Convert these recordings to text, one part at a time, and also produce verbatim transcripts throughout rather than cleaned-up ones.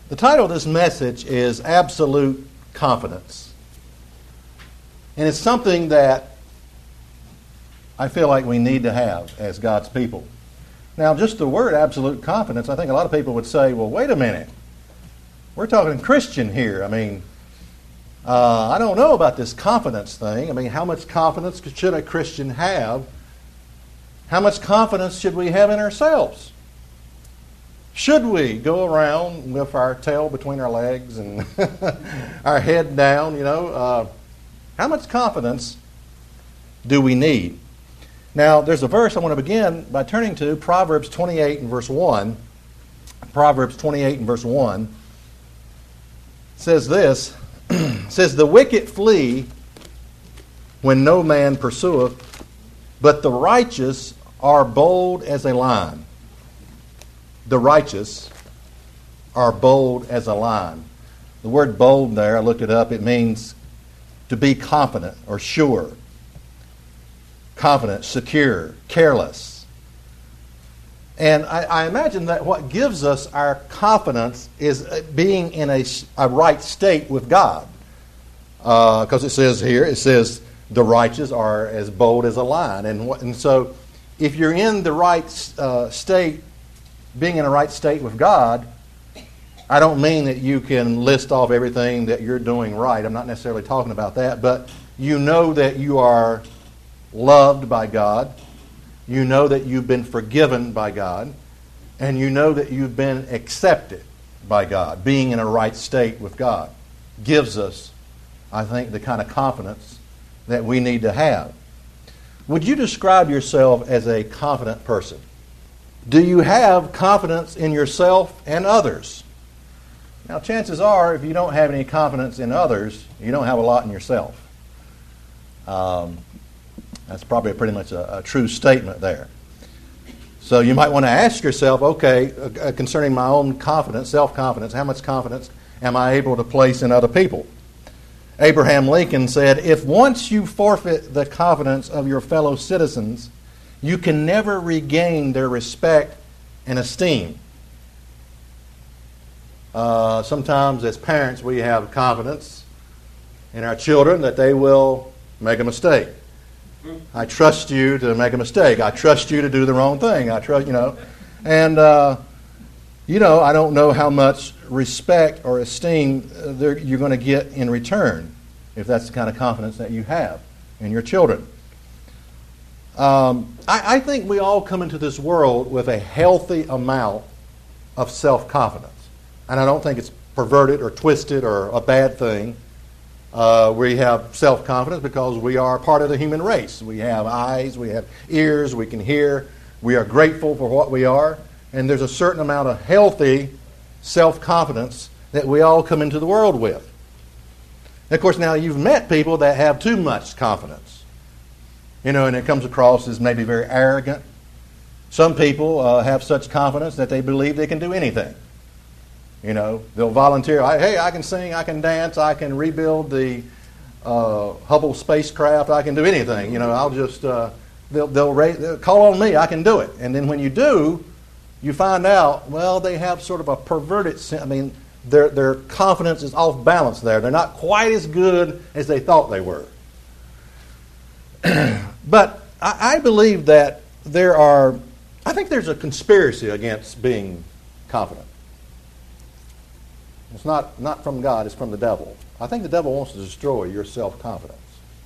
The title of this message is Absolute Confidence. And it's something that I feel like we need to have as God's people. Now, just the word absolute confidence, I think a lot of people would say, well, wait a minute. We're talking Christian here. I mean, uh, I don't know about this confidence thing. I mean, how much confidence should a Christian have? How much confidence should we have in ourselves? Should we go around with our tail between our legs and our head down, you know? Uh, how much confidence do we need? Now, there's a verse I want to begin by turning to, Proverbs twenty-eight and verse one. Proverbs twenty-eight and verse one says this, says, "The wicked flee when no man pursueth, but the righteous are bold as a lion." The righteous are bold as a lion. The word bold there, I looked it up, it means to be confident or sure. Confident, secure, careless. And I, I imagine that what gives us our confidence is being in a, a right state with God. Because uh, it says here, it says, the righteous are as bold as a lion. And, what, and so if you're in the right uh, state, being in a right state with God, I don't mean that you can list off everything that you're doing right. I'm not necessarily talking about that. But you know that you are loved by God. You know that you've been forgiven by God. And you know that you've been accepted by God. Being in a right state with God gives us, I think, the kind of confidence that we need to have. Would you describe yourself as a confident person? Do you have confidence in yourself and others? Now, chances are, if you don't have any confidence in others, you don't have a lot in yourself. Um, that's probably pretty much a, a true statement there. So you might want to ask yourself, okay, uh, concerning my own confidence, self-confidence, how much confidence am I able to place in other people? Abraham Lincoln said, "If once you forfeit the confidence of your fellow citizens, you can never regain their respect and esteem." Uh, sometimes as parents we have confidence in our children that they will make a mistake. I trust you to make a mistake. I trust you to do the wrong thing. I trust, you know. And, uh, you know, I don't know how much respect or esteem you're going to get in return if that's the kind of confidence that you have in your children. Um, I, I think we all come into this world with a healthy amount of self-confidence. And I don't think it's perverted or twisted or a bad thing. Uh, we have self-confidence because we are part of the human race. We have eyes, we have ears, we can hear. We are grateful for what we are. And there's a certain amount of healthy self-confidence that we all come into the world with. And of course, now you've met people that have too much confidence. You know, and it comes across as maybe very arrogant. Some people uh, have such confidence that they believe they can do anything. You know, they'll volunteer. Hey, I can sing, I can dance, I can rebuild the uh, Hubble spacecraft, I can do anything. You know, I'll just, uh, they'll, they'll, raise, they'll call on me, I can do it. And then when you do, you find out, well, they have sort of a perverted, I mean, their, their confidence is off balance there. They're not quite as good as they thought they were. But I, I believe that there are, I think there's a conspiracy against being confident. It's not, not from God, it's from the devil. I think the devil wants to destroy your self-confidence.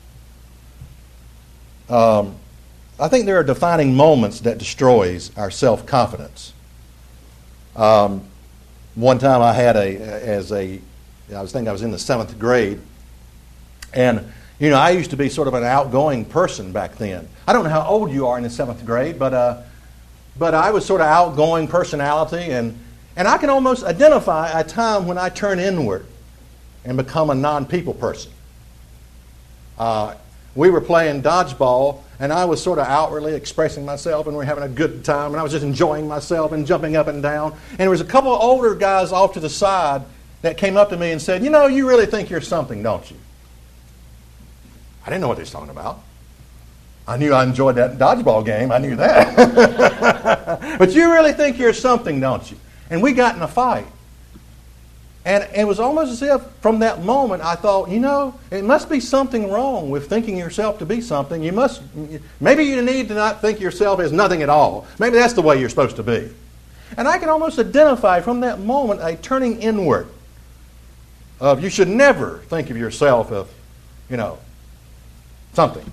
Um, I think there are defining moments that destroys our self-confidence. Um, one time I had a, as a, I was thinking I was in the seventh grade, and you know, I used to be sort of an outgoing person back then. I don't know how old you are in the seventh grade, but uh, but I was sort of outgoing personality, and and I can almost identify a time when I turn inward and become a non-people person. Uh, we were playing dodgeball, and I was sort of outwardly expressing myself, and we were having a good time, and I was just enjoying myself and jumping up and down. And there was a couple of older guys off to the side that came up to me and said, "You know, you really think you're something, don't you?" I didn't know what they were talking about. I knew I enjoyed that dodgeball game. I knew that. But you really think you're something, don't you? And we got in a fight. And it was almost as if from that moment I thought, you know, it must be something wrong with thinking yourself to be something. You must, maybe you need to not think yourself as nothing at all. Maybe that's the way you're supposed to be. And I can almost identify from that moment a turning inward of you should never think of yourself as, you know, something.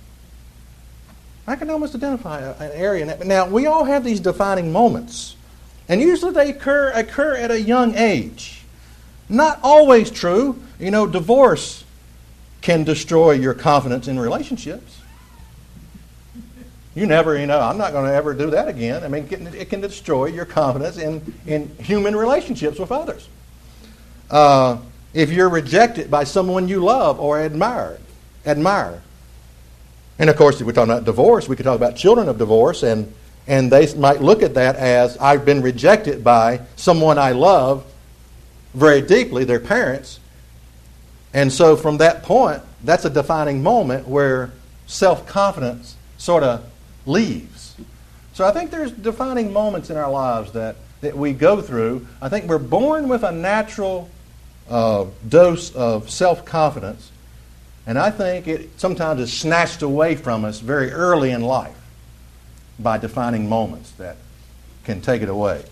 I can almost identify an area in that. Now, we all have these defining moments. And usually they occur, occur at a young age. Not always true. You know, divorce can destroy your confidence in relationships. You never, you know, I'm not going to ever do that again. I mean, it can, it can destroy your confidence in, in human relationships with others. Uh, if you're rejected by someone you love or admire, admire. And of course, if we're talking about divorce, we could talk about children of divorce, and, and they might look at that as, I've been rejected by someone I love very deeply, their parents. And so from that point, that's a defining moment where self-confidence sort of leaves. So I think there's defining moments in our lives that, that we go through. I think we're born with a natural uh, dose of self-confidence, and I think it sometimes is snatched away from us very early in life by defining moments that can take it away.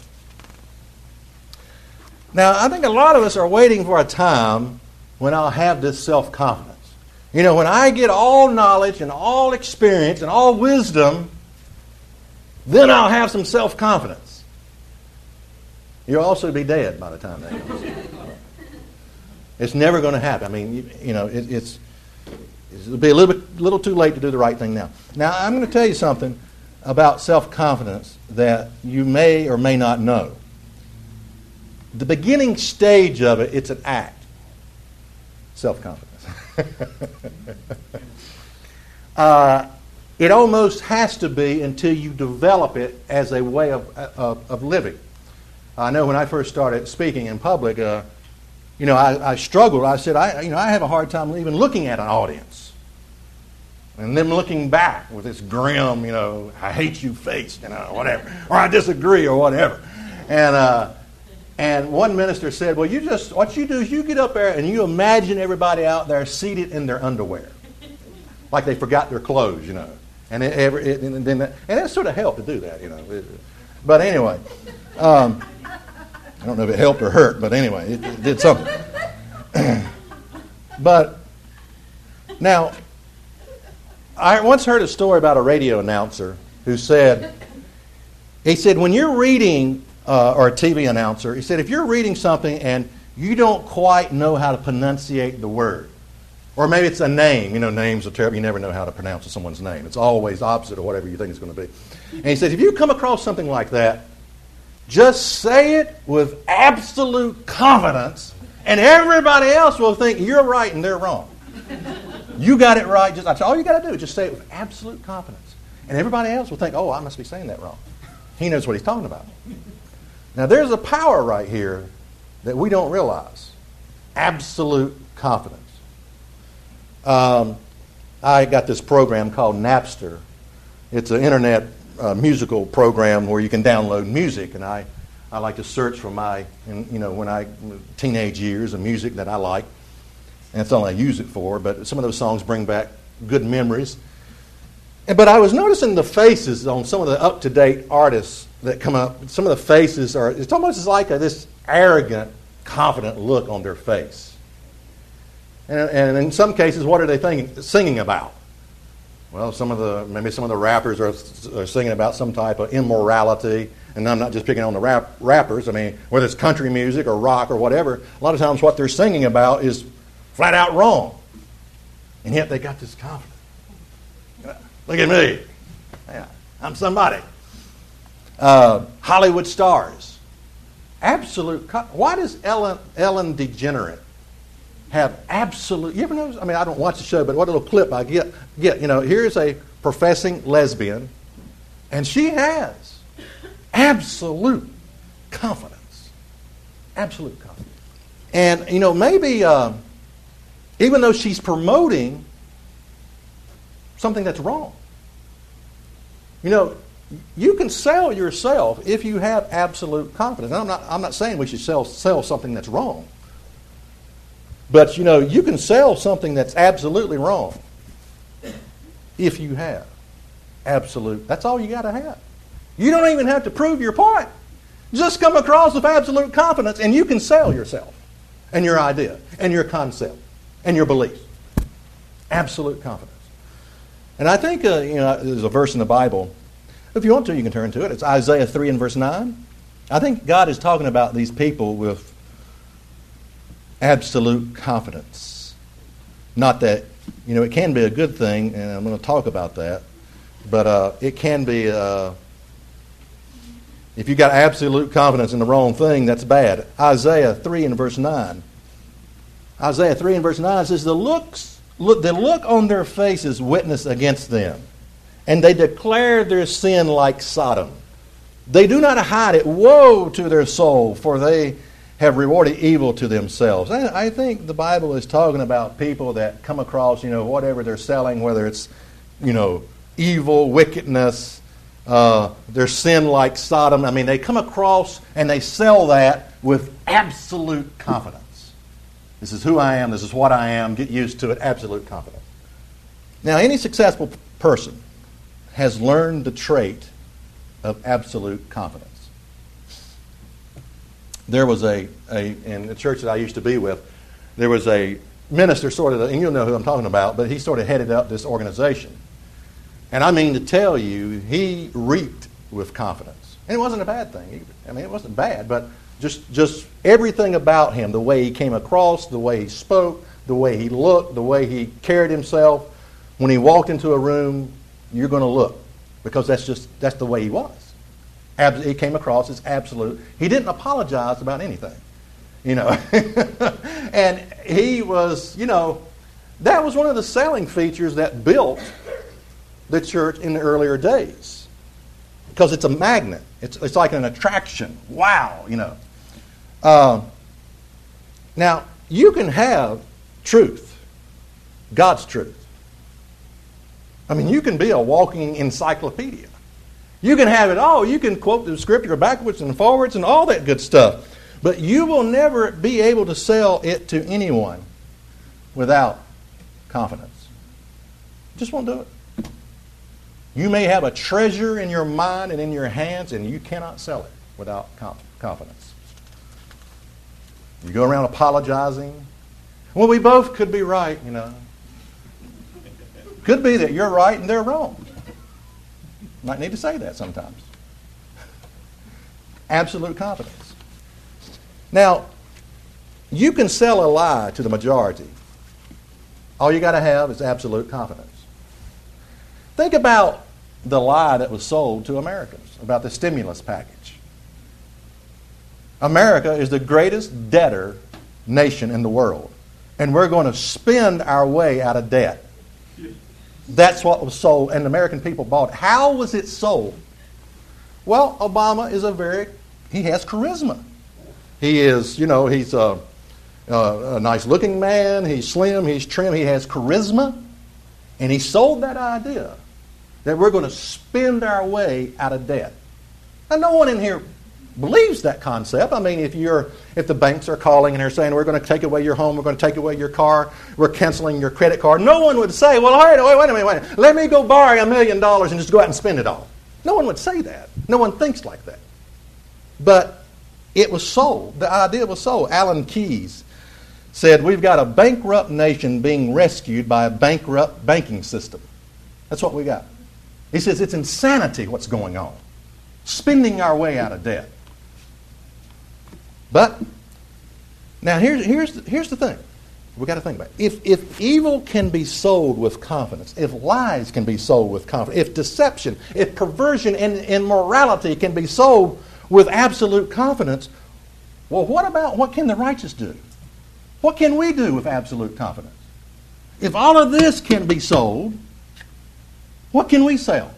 Now, I think a lot of us are waiting for a time when I'll have this self-confidence. You know, when I get all knowledge and all experience and all wisdom, then I'll have some self-confidence. You'll also be dead by the time that comes. It's never going to happen. I mean, you, you know, it, it's it'll be a little bit, little too late to do the right thing now. Now, I'm going to tell you something about self-confidence that you may or may not know. The beginning stage of it, it's an act. Self-confidence. uh, it almost has to be until you develop it as a way of, of, of living. I know when I first started speaking in public, uh, you know, I, I struggled. I said, I, you know, I have a hard time even looking at an audience. And them looking back with this grim, you know, I hate you face, you know, whatever. Or I disagree or whatever. And, uh, And one minister said, well, you just, what you do is you get up there and you imagine everybody out there seated in their underwear. Like they forgot their clothes, you know. And it, it, and then that, and it sort of helped to do that, you know. But anyway, um, I don't know if it helped or hurt, but anyway, it, it did something. But now, I once heard a story about a radio announcer who said, he said, when you're reading Uh, or a T V announcer, he said, if you're reading something and you don't quite know how to pronunciate the word, or maybe it's a name, you know, names are terrible, you never know how to pronounce someone's name. It's always opposite of whatever you think it's going to be. And he says, if you come across something like that, just say it with absolute confidence, and everybody else will think you're right and they're wrong. You got it right. Just, that's all you got to do, just say it with absolute confidence. And everybody else will think, oh, I must be saying that wrong. He knows what he's talking about. Now, there's a power right here that we don't realize. Absolute confidence. Um, I got this program called Napster. It's an internet uh, musical program where you can download music, and I, I like to search for my, you know, when I teenage years of music that I like, and that's all I use it for. But some of those songs bring back good memories. And, but I was noticing the faces on some of the up-to-date artists that come up. Some of the faces are, it's almost like a, this arrogant, confident look on their face. And, and in some cases, what are they thinking, singing about? Well, some of the, maybe some of the rappers are, are singing about some type of immorality. And I'm not just picking on the rap, rappers. I mean, whether it's country music or rock or whatever, a lot of times what they're singing about is flat out wrong. And yet they got this confidence. Look at me. Yeah, I'm somebody. Uh, Hollywood stars. Absolute. Co- Why does Ellen, Ellen DeGeneres have absolute... You ever notice? I mean, I don't watch the show, but what little clip I get, get, you know, here's a professing lesbian, and she has absolute confidence. Absolute confidence. And, you know, maybe uh, even though she's promoting something that's wrong. You know, You can sell yourself if you have absolute confidence. And I'm not, I'm not saying we should sell, sell something that's wrong. But, you know, you can sell something that's absolutely wrong if you have absolute. That's all you got to have. You don't even have to prove your point. Just come across with absolute confidence and you can sell yourself and your idea and your concept and your belief. Absolute confidence. And I think, uh, you know, there's a verse in the Bible. If you want to, you can turn to it. It's Isaiah three and verse nine. I think God is talking about these people with absolute confidence. Not that, you know, it can be a good thing, and I'm going to talk about that, but uh, it can be, uh, if you got absolute confidence in the wrong thing, that's bad. Isaiah three and verse nine. Isaiah three and verse nine says, the looks, look, the look on their faces witness against them, and they declare their sin like Sodom. They do not hide it. Woe to their soul, for they have rewarded evil to themselves. I, I think the Bible is talking about people that come across, you know, whatever they're selling, whether it's, you know, evil, wickedness, uh, their sin like Sodom. I mean, they come across and they sell that with absolute confidence. This is who I am. This is what I am. Get used to it. Absolute confidence. Now, any successful person has learned the trait of absolute confidence. There was a, a in the church that I used to be with, there was a minister sort of, and you'll know who I'm talking about, but he sort of headed up this organization. And I mean to tell you, he reeked with confidence. And it wasn't a bad thing either. I mean, it wasn't bad, but just, just everything about him, the way he came across, the way he spoke, the way he looked, the way he carried himself. When he walked into a room, you're going to look, because that's just that's the way he was. Ab- he came across as absolute. He didn't apologize about anything, you know. And he was, you know, that was one of the selling features that built the church in the earlier days, because it's a magnet. It's it's like an attraction. Wow, you know. Uh, now you can have truth, God's truth. I mean, you can be a walking encyclopedia. You can have it all. You can quote the scripture backwards and forwards and all that good stuff. But you will never be able to sell it to anyone without confidence. Just won't do it. You may have a treasure in your mind and in your hands, and you cannot sell it without confidence. You go around apologizing. Well, we both could be right, you know. Could be that you're right and they're wrong. Might need to say that sometimes. Absolute confidence. Now, you can sell a lie to the majority. All you got to have is absolute confidence. Think about the lie that was sold to Americans about the stimulus package. America is the greatest debtor nation in the world, and we're going to spend our way out of debt. That's what was sold, and the American people bought it. How was it sold? Well, Obama is a very, he has charisma. He is, you know, he's a, a, a nice-looking man. He's slim. He's trim. He has charisma. And he sold that idea that we're going to spend our way out of debt. Now, no one in here believes that concept. I mean, if you're, if the banks are calling and they're saying, we're going to take away your home, we're going to take away your car, we're canceling your credit card, no one would say, well, wait, wait, wait a minute, wait a minute. Let me go borrow a million dollars and just go out and spend it all. No one would say that. No one thinks like that. But it was sold. The idea was sold. Alan Keyes said, we've got a bankrupt nation being rescued by a bankrupt banking system. That's what we got. He says it's insanity what's going on. Spending our way out of debt. But now here's here's here's the thing. We've got to think about it. If if evil can be sold with confidence, if lies can be sold with confidence, if deception, if perversion and immorality can be sold with absolute confidence, well, what about what can the righteous do? What can we do with absolute confidence? If all of this can be sold, what can we sell?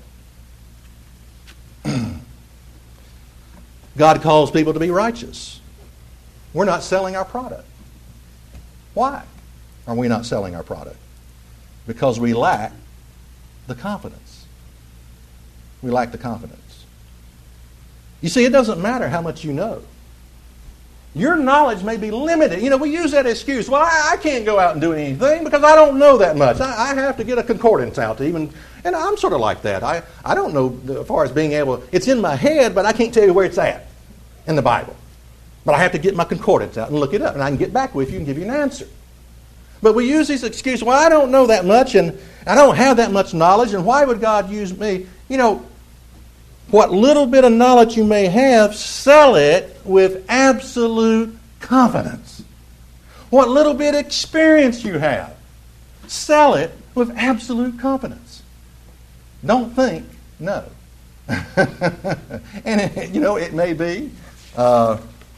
God calls people to be righteous. We're not selling our product. Why are we not selling our product? Because we lack the confidence. We lack the confidence. You see, it doesn't matter how much you know. Your knowledge may be limited. You know, we use that excuse. Well, I, I can't go out and do anything because I don't know that much. I, I have to get a concordance out to even, and I'm sort of like that. I, I don't know as far as being able, it's in my head, but I can't tell you where it's at in the Bible. But I have to get my concordance out and look it up, and I can get back with you and give you an answer. But we use these excuses. Well, I don't know that much, and I don't have that much knowledge, and why would God use me? You know, what little bit of knowledge you may have, sell it with absolute confidence. What little bit of experience you have, sell it with absolute confidence. Don't think, no. And, it, you know, it may be. Uh,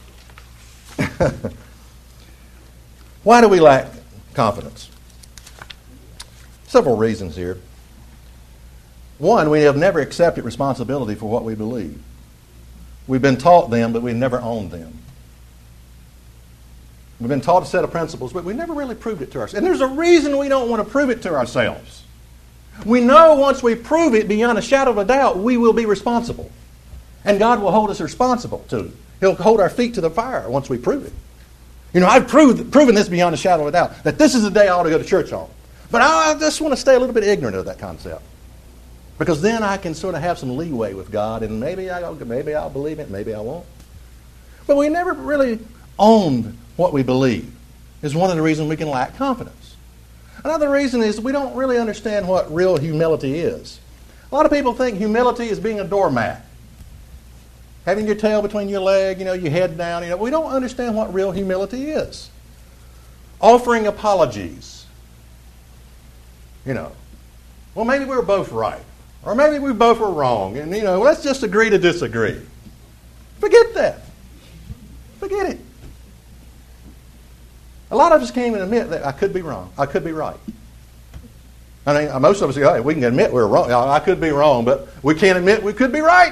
why do we lack confidence? Several reasons here. One, we have never accepted responsibility for what we believe. We've been taught them, but we've never owned them. We've been taught a set of principles, but we never really proved it to ourselves. And there's a reason we don't want to prove it to ourselves. We know once we prove it beyond a shadow of a doubt, we will be responsible. And God will hold us responsible to it. He'll hold our feet to the fire once we prove it. You know, I've proved, proven this beyond a shadow of a doubt, that this is the day I ought to go to church on. But I just want to stay a little bit ignorant of that concept. Because then I can sort of have some leeway with God, and maybe, I, maybe I'll believe it, maybe I won't. But we never really owned what we believe. Is one of the reasons we can lack confidence. Another reason is we don't really understand what real humility is. A lot of people think humility is being a doormat. Having your tail between your leg, you know, your head down. You know, we don't understand what real humility is. Offering apologies. You know, well, maybe we were both right. Or maybe we both were wrong. And, you know, let's just agree to disagree. Forget that. Forget it. A lot of us can't even admit that I could be wrong. I could be right. I mean, most of us go, hey, we can admit we're wrong. I could be wrong, but we can't admit we could be right.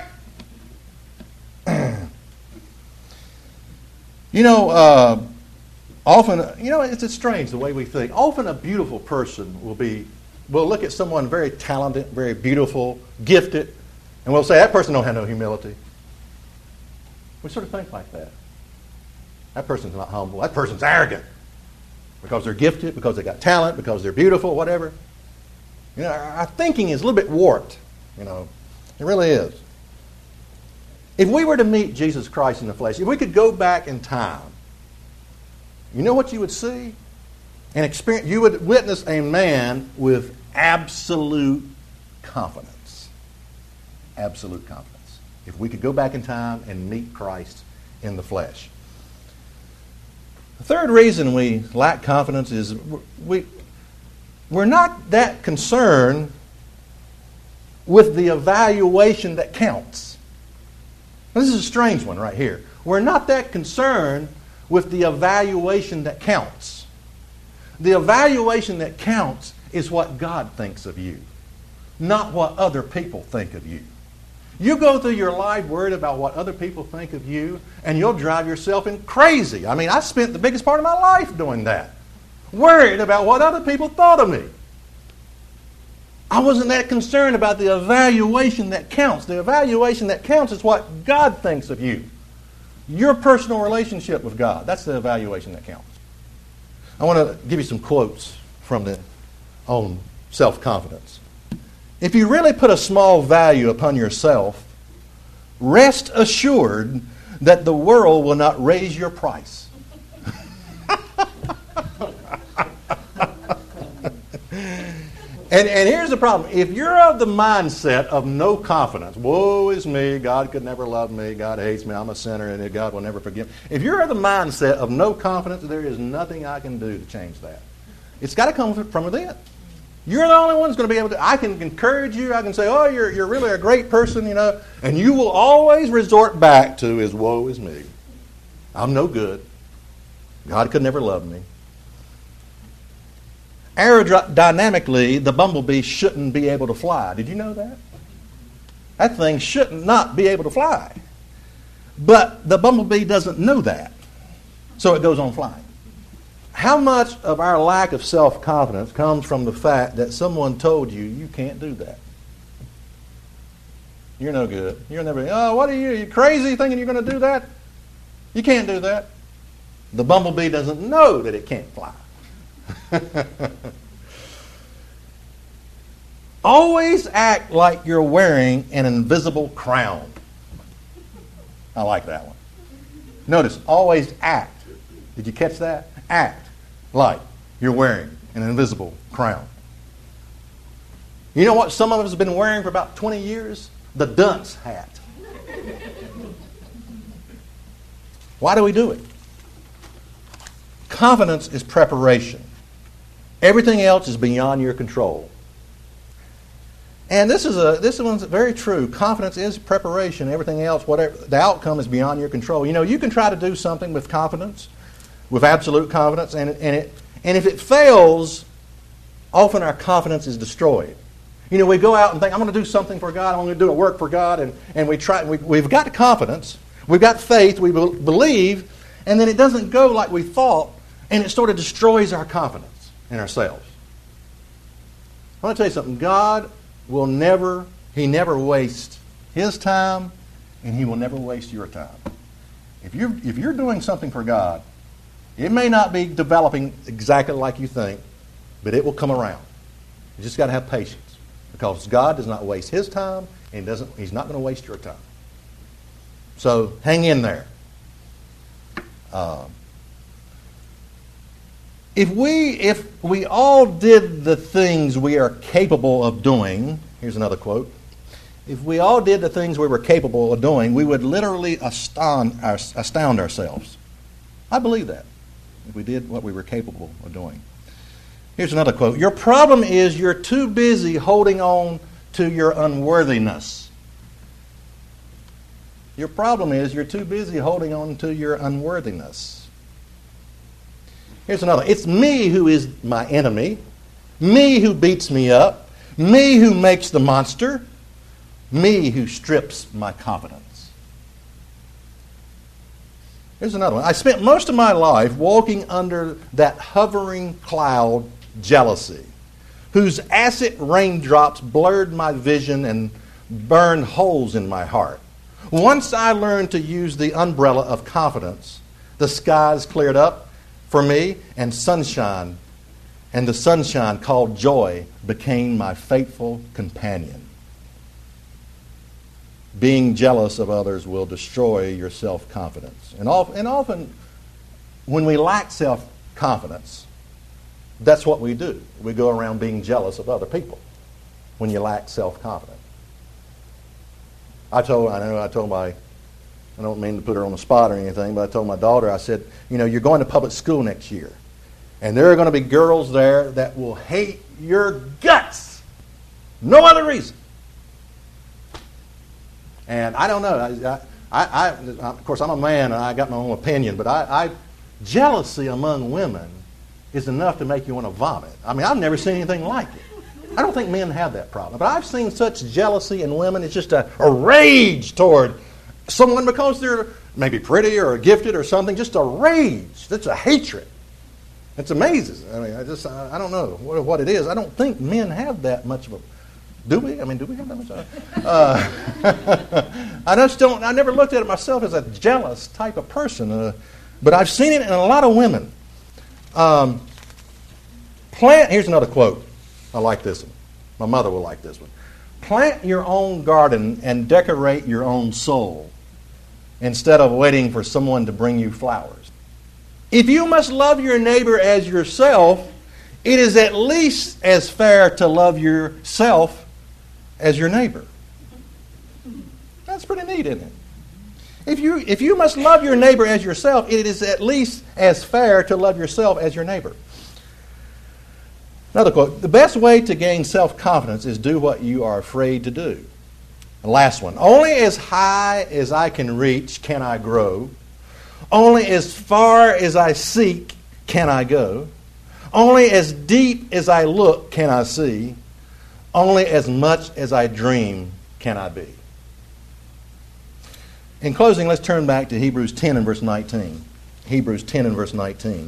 You know, uh, often, you know, it's, it's strange the way we think. Often a beautiful person will be We'll look at someone very talented, very beautiful, gifted, and we'll say, that person don't have no humility. We sort of think like that. That person's not humble. That person's arrogant. Because they're gifted, because they got talent, because they're beautiful, whatever. You know, our thinking is a little bit warped. You know, it really is. If we were to meet Jesus Christ in the flesh, if we could go back in time, you know what you would see? And experience, you would witness a man with absolute confidence. Absolute confidence. If we could go back in time and meet Christ in the flesh. The third reason we lack confidence is we, we're not that concerned with the evaluation that counts. This is a strange one right here. We're not that concerned with the evaluation that counts. The evaluation that counts is what God thinks of you, not what other people think of you. You go through your life worried about what other people think of you, and you'll drive yourself in crazy. I mean, I spent the biggest part of my life doing that, worried about what other people thought of me. I wasn't that concerned about the evaluation that counts. The evaluation that counts is what God thinks of you. Your personal relationship with God, that's the evaluation that counts. I want to give you some quotes from the on self-confidence. If you really put a small value upon yourself, rest assured that the world will not raise your price. And, and here's the problem. If you're of the mindset of no confidence, woe is me, God could never love me, God hates me, I'm a sinner, and God will never forgive me. If you're of the mindset of no confidence, there is nothing I can do to change that. It's got to come from within. You're the only one that's going to be able to. I can encourage you. I can say, oh, you're, you're really a great person, you know, and you will always resort back to is woe is me. I'm no good. God could never love me. Aerodynamically, the bumblebee shouldn't be able to fly. Did you know that? That thing shouldn't not be able to fly. But the bumblebee doesn't know that. So it goes on flying. How much of our lack of self-confidence comes from the fact that someone told you you can't do that? You're no good. You're never, oh, what are you? You crazy thinking you're going to do that? You can't do that. The bumblebee doesn't know that it can't fly. Always act like you're wearing an invisible crown. I like that one. Notice, always act. Did you catch that? Act like you're wearing an invisible crown. You know what some of us have been wearing for about twenty years? The dunce hat. Why do we do it? Confidence is preparation. Everything else is beyond your control. And this is a this one's very true. Confidence is preparation. Everything else, whatever the outcome, is beyond your control. You know, you can try to do something with confidence, with absolute confidence, and and it and if it fails, often our confidence is destroyed. You know, we go out and think, I'm going to do something for God, I'm going to do a work for God, and, and we try, we, we've got confidence, we've got faith, we be- believe, and then it doesn't go like we thought, and it sort of destroys our confidence in ourselves. I want to tell you something. God will never, He never wastes His time, and He will never waste your time. If you're, if you're doing something for God, it may not be developing exactly like you think, but it will come around. You just got to have patience. Because God does not waste His time, and doesn't, He's not going to waste your time. So hang in there. Uh, if we if we all did the things we are capable of doing, here's another quote. If we all did the things we were capable of doing, we would literally astound, astound ourselves. I believe that. If we did what we were capable of doing. Here's another quote. Your problem is you're too busy holding on to your unworthiness. Your problem is you're too busy holding on to your unworthiness. Here's another. It's me who is my enemy. Me who beats me up. Me who makes the monster. Me who strips my confidence. Here's another one. I spent most of my life walking under that hovering cloud, jealousy, whose acid raindrops blurred my vision and burned holes in my heart. Once I learned to use the umbrella of confidence, the skies cleared up for me, and sunshine, and the sunshine called joy became my faithful companion. Being jealous of others will destroy your self-confidence. And often, and often when we lack self-confidence, that's what we do. We go around being jealous of other people when you lack self-confidence. I told, I know I told my, I don't mean to put her on the spot or anything, but I told my daughter, I said, you know, you're going to public school next year. And there are going to be girls there that will hate your guts. No other reason. And I don't know. I, I, I, of course, I'm a man and I got my own opinion, but I, I jealousy among women is enough to make you want to vomit. I mean, I've never seen anything like it. I don't think men have that problem. But I've seen such jealousy in women. It's just a, a rage toward someone because they're maybe pretty or gifted or something. Just a rage. That's a hatred. It's amazing. I mean, I just, I, I don't know what, what it is. I don't think men have that much of a, do we? I mean, do we have that much of a, uh, I just don't, I never looked at it myself as a jealous type of person. Uh, but I've seen it in a lot of women. Um, plant, here's another quote. I like this one. My mother will like this one. Plant your own garden and decorate your own soul instead of waiting for someone to bring you flowers. If you must love your neighbor as yourself, it is at least as fair to love yourself as your neighbor. That's pretty neat, isn't it? If you, if you must love your neighbor as yourself, it is at least as fair to love yourself as your neighbor. Another quote, the best way to gain self-confidence is do what you are afraid to do. The last one, only as high as I can reach can I grow. Only as far as I seek can I go. Only as deep as I look can I see. Only as much as I dream can I be. In closing, let's turn back to Hebrews ten and verse nineteen. Hebrews ten and verse nineteen.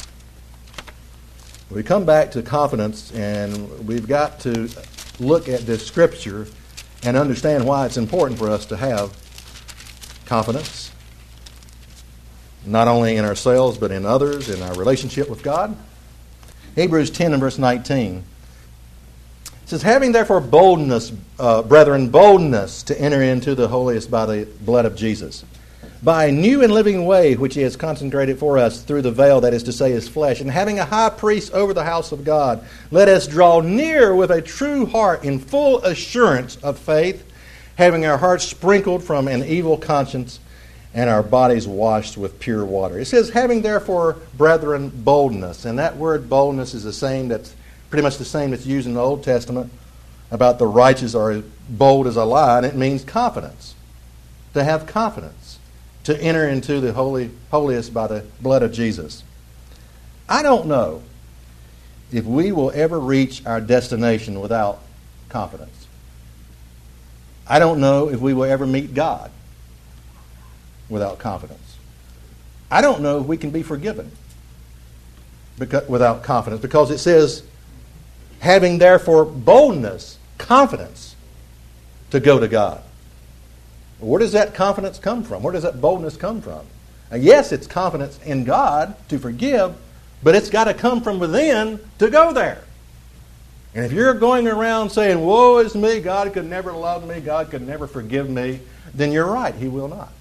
We come back to confidence, and we've got to look at this scripture and understand why it's important for us to have confidence, not only in ourselves but in others, in our relationship with God. Hebrews ten and verse nineteen. It says, having therefore boldness, uh, brethren, boldness to enter into the holiest by the blood of Jesus, by a new and living way which he has consecrated for us through the veil, that is to say, his flesh, and having a high priest over the house of God, let us draw near with a true heart in full assurance of faith, having our hearts sprinkled from an evil conscience and our bodies washed with pure water. It says, having therefore, brethren, boldness. And that word boldness is the same that's pretty much the same that's used in the Old Testament about the righteous are as bold as a lion. It means confidence. To have confidence. To enter into the holy, holiest by the blood of Jesus. I don't know if we will ever reach our destination without confidence. I don't know if we will ever meet God without confidence. I don't know if we can be forgiven because, without confidence, because it says, having therefore boldness, confidence, to go to God. Where does that confidence come from? Where does that boldness come from? Now, yes, it's confidence in God to forgive, but it's got to come from within to go there. And if you're going around saying, woe is me, God could never love me, God could never forgive me, then you're right, He will not.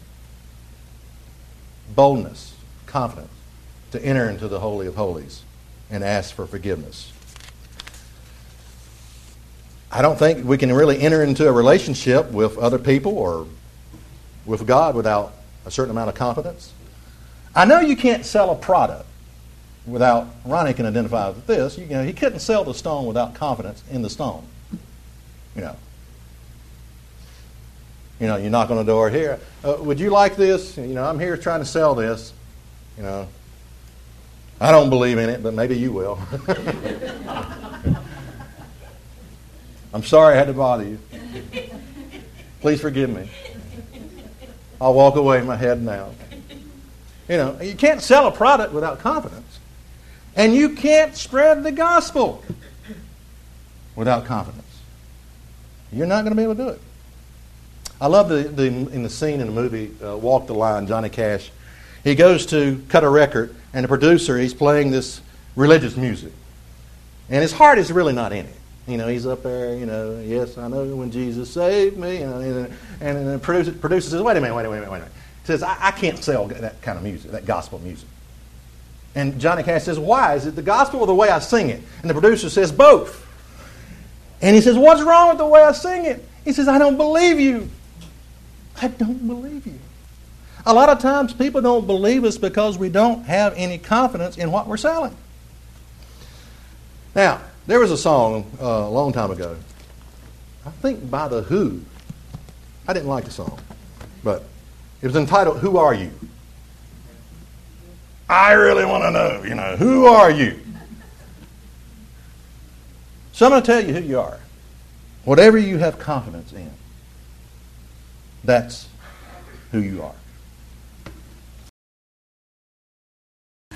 Boldness, confidence, to enter into the Holy of Holies and ask for forgiveness. I don't think we can really enter into a relationship with other people or with God without a certain amount of confidence. I know you can't sell a product without, Ronnie can identify with this, you know, he couldn't sell the stone without confidence in the stone. You know. You know, you knock on the door, here, uh, would you like this? You know, I'm here trying to sell this. You know, I don't believe in it, but maybe you will. I'm sorry I had to bother you. Please forgive me. I'll walk away with my head down. You know, you can't sell a product without confidence. And you can't spread the gospel without confidence. You're not going to be able to do it. I love the, the in the scene in the movie uh, Walk the Line, Johnny Cash. He goes to cut a record, and the producer, he's playing this religious music. And his heart is really not in it. You know, he's up there, you know, yes, I know when Jesus saved me. You know, and, and the producer, producer says, wait a minute, wait a minute, wait a minute. He says, I, I can't sell that kind of music, that gospel music. And Johnny Cash says, why? Is it the gospel or the way I sing it? And the producer says, both. And he says, what's wrong with the way I sing it? He says, I don't believe you. I don't believe you. A lot of times people don't believe us because we don't have any confidence in what we're selling. Now, there was a song uh, a long time ago, I think by The Who. I didn't like the song, but it was entitled, Who Are You? I really want to know, you know, who are you? So I'm going to tell you who you are. Whatever you have confidence in, that's who you are.